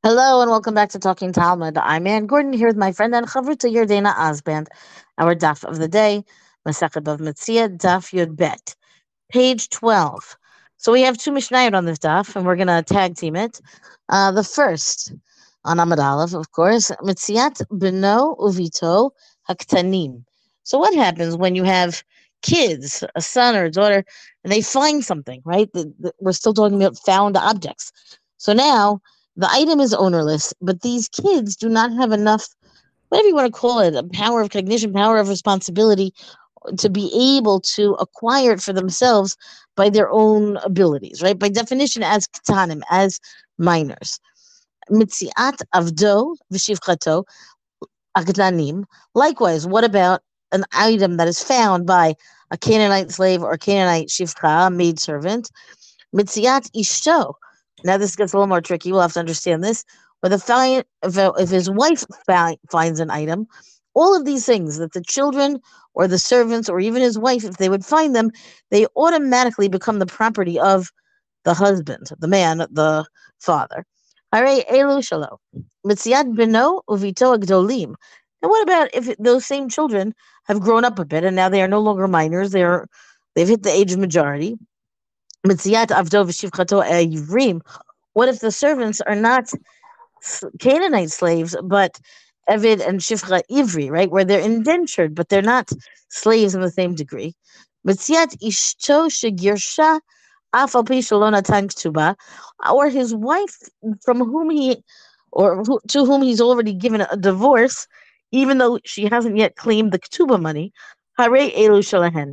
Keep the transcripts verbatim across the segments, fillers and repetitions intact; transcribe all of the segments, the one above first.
Hello and welcome back to Talking Talmud. I'm Ann Gordon here with my friend and chavruta Yerdena Osband. Our daf of the day, Masechet Bava Metzia, daf Yud Bet, page twelve. So we have two Mishnayot on this daf, and we're going to tag team it. Uh, the first, on Amud Aleph, of course, Metziat Beno Uvito Haktanim. So what happens when you have kids, a son or a daughter, and they find something, right? The, the, we're still talking about found objects. So now the item is ownerless, but these kids do not have enough, whatever you want to call it, a power of cognition, power of responsibility to be able to acquire it for themselves by their own abilities, right? By definition, as ketanim, as minors. Mitziat avdo v'shivchato agdanim. Likewise, what about an item that is found by a Canaanite slave or Canaanite shivcha, a maidservant? Mitziat ishto. Now this gets a little more tricky. We'll have to understand this. Where the fi- if, if his wife fi- finds an item, all of these things that the children or the servants or even his wife, if they would find them, they automatically become the property of the husband, the man, the father. Hare elu shalo. Mitziat beno uvito agdolim. And what about if those same children have grown up a bit and now they are no longer minors? They are, they've hit the age of majority. Mitziat avdo v'shivchato yivrim. What if the servants are not Canaanite slaves, but Evid and Shifra Ivri, right? Where they're indentured, but they're not slaves in the same degree. Mitziat ishto shegirsha afal pi shelo natan ktuba, or his wife from whom he, or who, to whom he's already given a divorce, even though she hasn't yet claimed the ktuba money. Hare elu shalahen.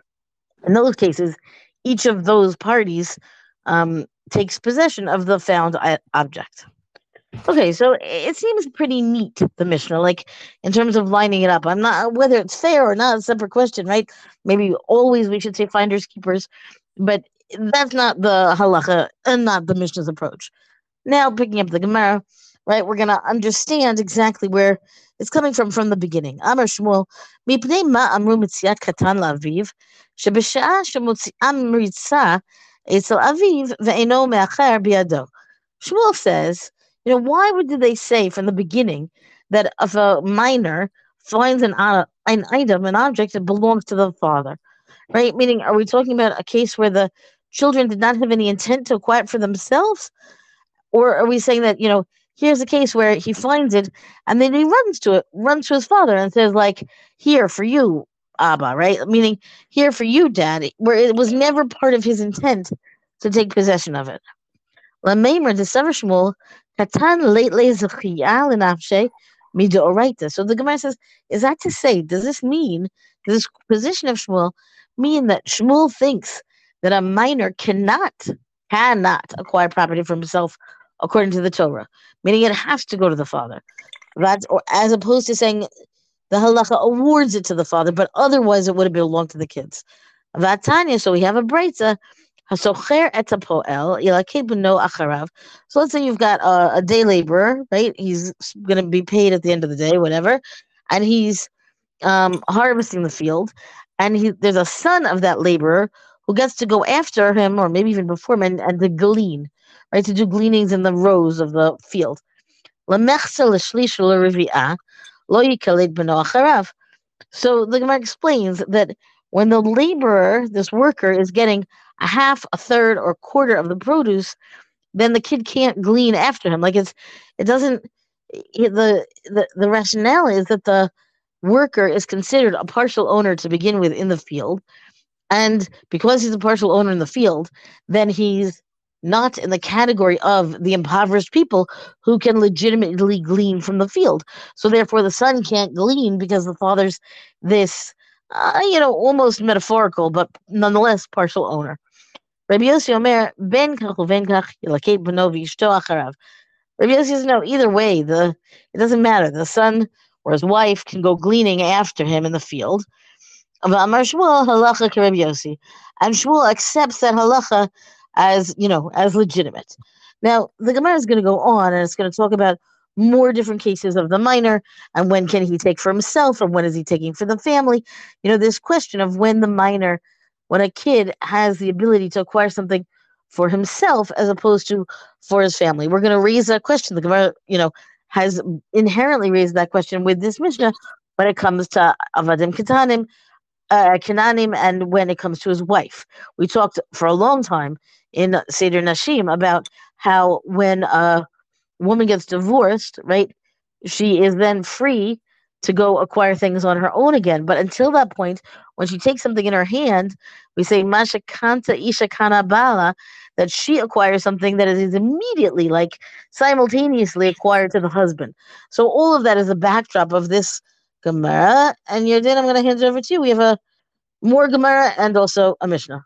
In those cases, each of those parties um, takes possession of the found object. Okay, so it seems pretty neat, the Mishnah, like in terms of lining it up. I'm not, whether it's fair or not, a separate question, right? Maybe always we should say finders keepers, but that's not the halacha and not the Mishnah's approach. Now, picking up the Gemara, right, we're going to understand exactly where it's coming from from the beginning. Amar Shmuel, mipnei ma amru mitziat katan la'aviv, shebesha'a shemotzi'am mritza etzel aviv ve'eno me'acher biado. Shmuel says, you know, why would did they say from the beginning that if a minor finds an uh, an item, an object that belongs to the father, right? Meaning, are we talking about a case where the children did not have any intent to acquire it for themselves, or are we saying that, you know, here's a case where he finds it and then he runs to it, runs to his father and says, like, here for you, Abba, right? Meaning, here for you, Dad, where it was never part of his intent to take possession of it. Lameimer de Shmuel, Katan lately Zachiya Lenafshe Midoraita. So the Gemara says, is that to say, does this mean, does this position of Shmuel mean that Shmuel thinks that a minor cannot, cannot acquire property for himself according to the Torah, meaning it has to go to the father? That's, or as opposed to saying the halacha awards it to the father, but otherwise it would have belonged to the kids. Vatanya, so we have a breitza. So let's say you've got a, a day laborer, right? He's going to be paid at the end of the day, whatever, and he's um, harvesting the field, and he, there's a son of that laborer who gets to go after him, or maybe even before him, and, and to glean, right? To do gleanings in the rows of the field. So the Gemara explains that when the laborer, this worker, is getting a half, a third, or quarter of the produce, then the kid can't glean after him. Like it's, it doesn't. It, the, the the rationale is that the worker is considered a partial owner to begin with in the field, and because he's a partial owner in the field, then he's not in the category of the impoverished people who can legitimately glean from the field. So therefore, the son can't glean because the father's this, uh, you know, almost metaphorical, but nonetheless partial owner. Rabbi Yossi Omer, ben kach uven kach yilakeh beno v'ishto acharav. Rabbi Yossi says, no, either way, the it doesn't matter. The son or his wife can go gleaning after him in the field. Amar Shmuel halacha k'Rabbi Yossi, and Shmuel accepts that halacha as, you know, as legitimate. Now, the Gemara is going to go on, and it's going to talk about more different cases of the minor, and when can he take for himself, and when is he taking for the family. You know, this question of when the minor, when a kid has the ability to acquire something for himself as opposed to for his family? We're going to raise that question. The Gemara, you know, has inherently raised that question with this Mishnah when it comes to Avadim Ketanim, uh, Kenanim, and when it comes to his wife. We talked for a long time in Seder Nashim about how when a woman gets divorced, right, she is then free to go acquire things on her own again. But until that point, when she takes something in her hand, we say Masha Kanta Isha Kana Bala, that she acquires something that is immediately, like simultaneously acquired to the husband. So all of that is a backdrop of this Gemara. And Yarden, I'm going to hand it over to you. We have a more Gemara and also a Mishnah.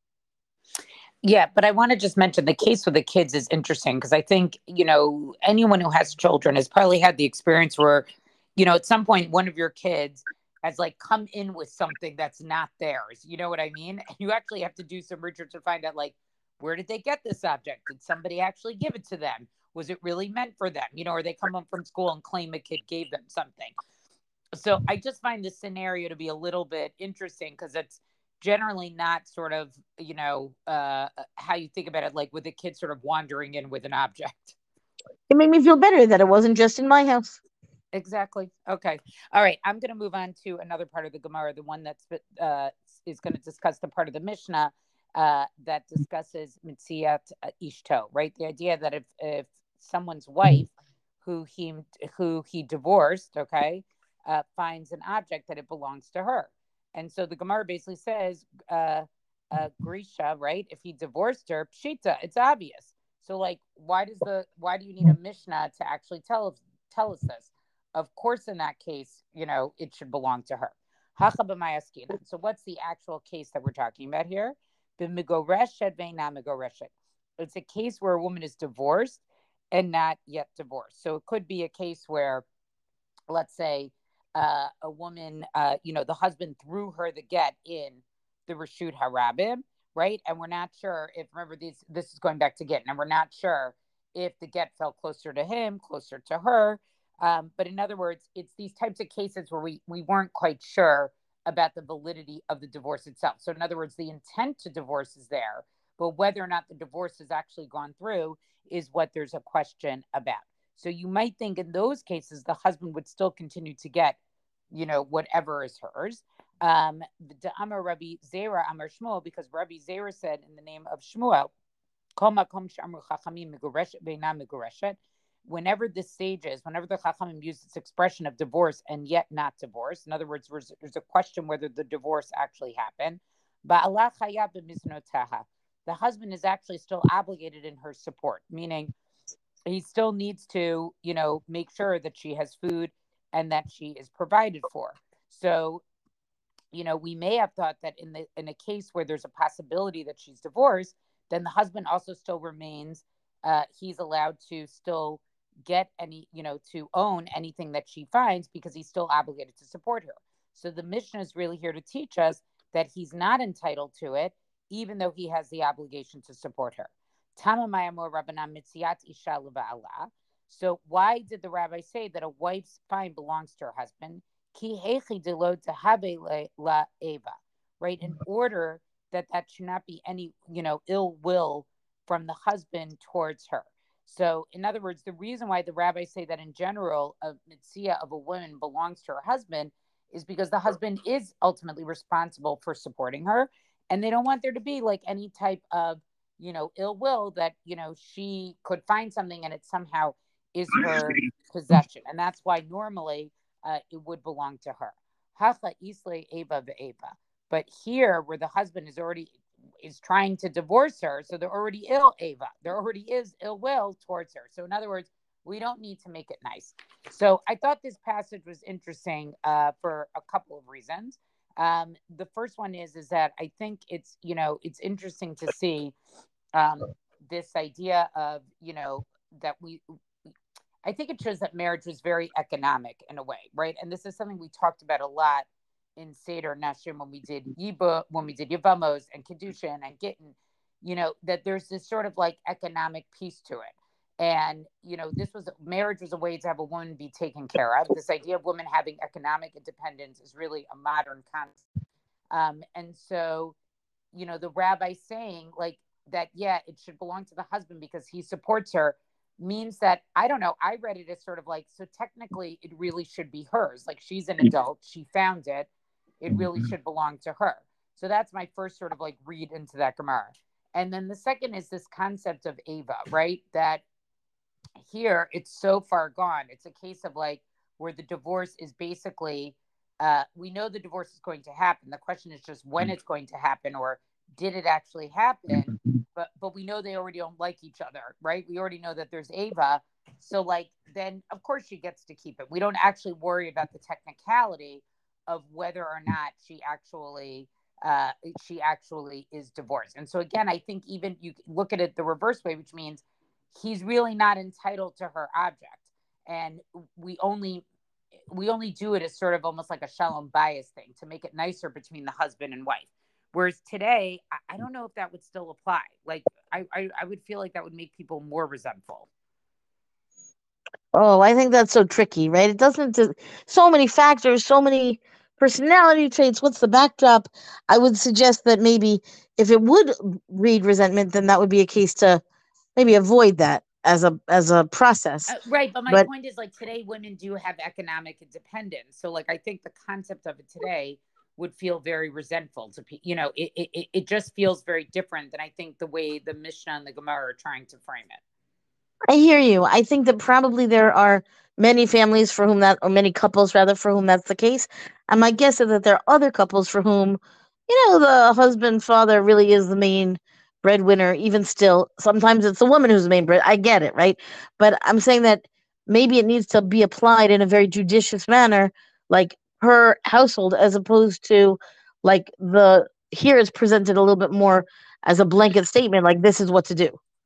Yeah, but I want to just mention the case with the kids is interesting because I think, you know, anyone who has children has probably had the experience where, you know, at some point one of your kids has like come in with something that's not theirs. You know what I mean? And you actually have to do some research to find out, like, where did they get this object? Did somebody actually give it to them? Was it really meant for them? You know, or they come home from school and claim a kid gave them something. So I just find this scenario to be a little bit interesting because it's generally not sort of, you know, uh, how you think about it, like with a kid sort of wandering in with an object. It made me feel better that it wasn't just in my house. Exactly. Okay. All right. I'm going to move on to another part of the Gemara, the one that's uh, is going to discuss the part of the Mishnah uh, that discusses Mitziat Ishto, right? The idea that if, if someone's wife who he who he divorced, okay, uh, finds an object that it belongs to her. And so the Gemara basically says, uh, uh, Grisha, right? If he divorced her, pshita, it's obvious. So, like, why does the why do you need a Mishnah to actually tell us tell us this? Of course, in that case, you know, it should belong to her. So, what's the actual case that we're talking about here? It's a case where a woman is divorced and not yet divorced. So, it could be a case where, let's say, uh, a woman, uh, you know, the husband threw her the get in the Reshut Harabim, right? And we're not sure if, remember, these, this is going back to get, and we're not sure if the get fell closer to him, closer to her. Um, but in other words, it's these types of cases where we, we weren't quite sure about the validity of the divorce itself. So in other words, the intent to divorce is there, but whether or not the divorce has actually gone through is what there's a question about. So you might think in those cases, the husband would still continue to get, you know, whatever is hers. Um, the Amar Rabbi Zera Amar Shmuel, because Rabbi Zera said in the name of Shmuel, whenever this stage is, whenever the Chachamim use this expression of divorce and yet not divorce, in other words, there's, there's a question whether the divorce actually happened. The husband is actually still obligated in her support, meaning he still needs to, you know, make sure that she has food and that she is provided for. So, you know, we may have thought that in the in a case where there's a possibility that she's divorced, then the husband also still remains, uh, he's allowed to still get any, you know, to own anything that she finds because he's still obligated to support her. So the Mishnah is really here to teach us that he's not entitled to it, even though he has the obligation to support her. So why did the rabbi say that a wife's fine belongs to her husband? Right? In order that that should not be any, you know, ill will from the husband towards her. So in other words, the reason why the rabbis say that in general, a mitzvah of a woman belongs to her husband is because the husband is ultimately responsible for supporting her. And they don't want there to be like any type of, you know, ill will that, you know, she could find something and it somehow is her possession. And that's why normally uh, it would belong to her. Hacha isle eva ve'eva. But here where the husband is already is trying to divorce her, so they're already ill eva. There already is ill will towards her. So in other words, we don't need to make it nice. So I thought this passage was interesting uh, for a couple of reasons. Um, the first one is, is that I think it's, you know, it's interesting to see um, this idea of, you know, that we, I think it shows that marriage was very economic in a way, right? And this is something we talked about a lot in Seder Nashim when we did Yiba, when we did Yevamos and Kedushin and Gittin, you know, that there's this sort of like economic piece to it. And, you know, this was, marriage was a way to have a woman be taken care of. This idea of women having economic independence is really a modern concept. Um, and so, you know, the rabbi saying, like, that, yeah, it should belong to the husband because he supports her, means that, I don't know, I read it as sort of like, so technically it really should be hers. Like, she's an adult, she found it, it really should belong to her. So that's my first sort of like read into that Gemara. And then the second is this concept of Ava, right? That here it's so far gone. It's a case of like where the divorce is basically, uh, we know the divorce is going to happen. The question is just when it's going to happen, or did it actually happen? But but we know they already don't like each other, right? We already know that there's Ava. So like, then of course she gets to keep it. We don't actually worry about the technicality of whether or not she actually uh, she actually is divorced. And so again, I think even you look at it the reverse way, which means he's really not entitled to her object, and we only we only do it as sort of almost like a shalom bias thing to make it nicer between the husband and wife. Whereas today, I, I don't know if that would still apply. Like, I, I I would feel like that would make people more resentful. Oh, I think that's so tricky, right? It doesn't just, so many factors, so many personality traits. What's the backdrop? I would suggest that maybe if it would read resentment, then that would be a case to maybe avoid that as a as a process. Uh, right, but my But point is like today women do have economic independence. So like I think the concept of it today would feel very resentful to people. You know, it, it it just feels very different than I think the way the Mishnah and the Gemara are trying to frame it. I hear you. I think that probably there are many families for whom that, or many couples rather, for whom that's the case. And my guess is that there are other couples for whom, you know, the husband, father really is the main breadwinner, even still. Sometimes it's the woman who's the main bread. I get it, right? But I'm saying that maybe it needs to be applied in a very judicious manner, like per household, as opposed to like the here is presented a little bit more as a blanket statement, like this is what to do.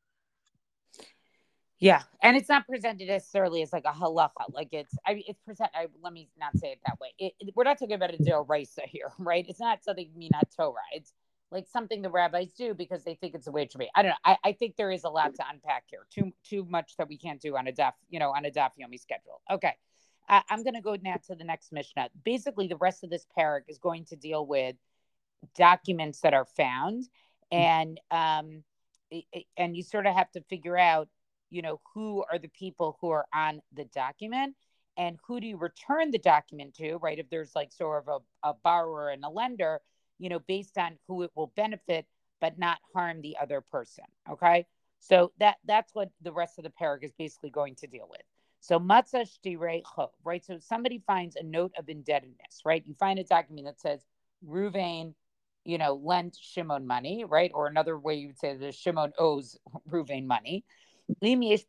Yeah, and it's not presented necessarily as like a halacha. Like it's, I mean, it's present. I, let me not say it that way. It, it, we're not talking about a deoraisa here, right? It's not something minat Torah. It's like something the rabbis do because they think it's the way it should be. I don't know. I, I think there is a lot to unpack here. Too too much that we can't do on a daf, you know, on a daf yomi schedule. Okay, uh, I'm going to go now to the next mishnah. Basically, the rest of this parak is going to deal with documents that are found, and um, and you sort of have to figure out, you know, who are the people who are on the document and who do you return the document to, right? If there's like sort of a, a borrower and a lender, you know, based on who it will benefit, but not harm the other person. Okay. So that that's what the rest of the paragraph is basically going to deal with. So matzah shtirei chov, right? So somebody finds a note of indebtedness, right? You find a document that says Ruvain, you know, lent Shimon money, right? Or another way you would say that Shimon owes Ruvain money. If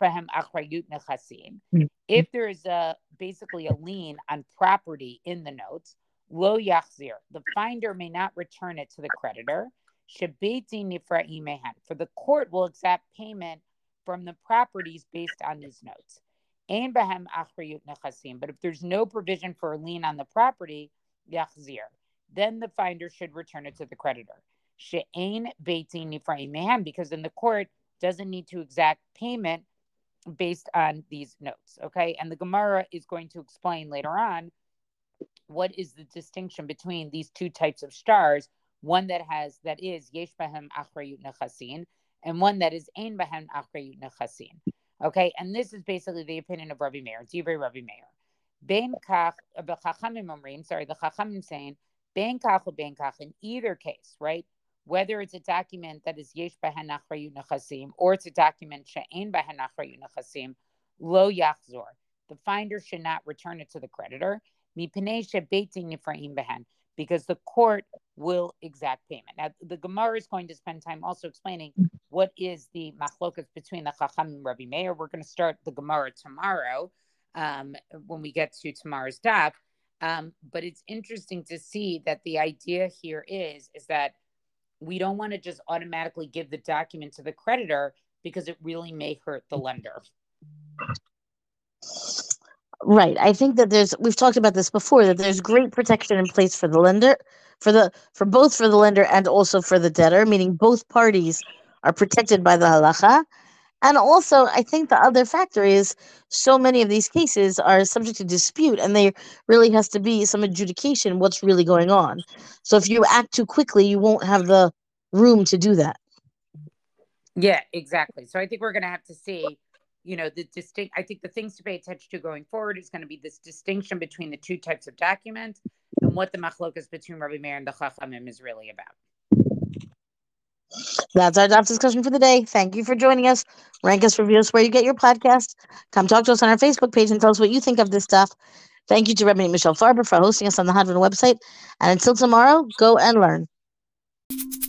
there is a basically a lien on property in the notes, lo yachzir, the finder may not return it to the creditor. Shebeti nifra'im mehan, for the court will accept payment from the properties based on these notes. Ein bahem achrayut nechasim, but if there's no provision for a lien on the property, yachzir, then the finder should return it to the creditor. She'ein beti nifra'im mehan, because then the court doesn't need to exact payment based on these notes. Okay. And the Gemara is going to explain later on what is the distinction between these two types of stars, one that has, that is yesh bahem achrayut nechasin, and one that is ein bahem achrayut nechasin. Okay. And this is basically the opinion of Rabbi Meir, Divrei Rabbi Meir. Ben kach, the Chachamim omrim, sorry, the Chachamim saying, ben kach or ben kach, in either case, right? Whether it's a document that is yesh bahen achrayut nechasim or it's a document she'ein bahen achrayut nechasim, lo yachzor, the finder should not return it to the creditor, mipnei shebeti nifra'im bahen, because the court will exact payment. Now, the Gemara is going to spend time also explaining what is the machlokas between the Chacham and Rabbi Meir. We're going to start the Gemara tomorrow um, when we get to tomorrow's daf. Um, but it's interesting to see that the idea here is, is that we don't want to just automatically give the document to the creditor because it really may hurt the lender. Right. I think that there's, we've talked about this before, that there's great protection in place for the lender, for the for both for the lender and also for the debtor, meaning both parties are protected by the halacha. And also, I think the other factor is so many of these cases are subject to dispute, and there really has to be some adjudication what's really going on. So if you act too quickly, you won't have the room to do that. Yeah, exactly. So I think we're going to have to see, you know, the distinct, I think the things to pay attention to going forward is going to be this distinction between the two types of documents and what the machlokas between Rabbi Meir and the Chachamim is really about. That's our daf discussion for the day. Thank you for joining us. Rank us, review us where you get your podcast. Come talk to us on our Facebook page and tell us what you think of this stuff. Thank you to Rabbi Michelle Farber for hosting us on the Hadran website. And until tomorrow, go and learn.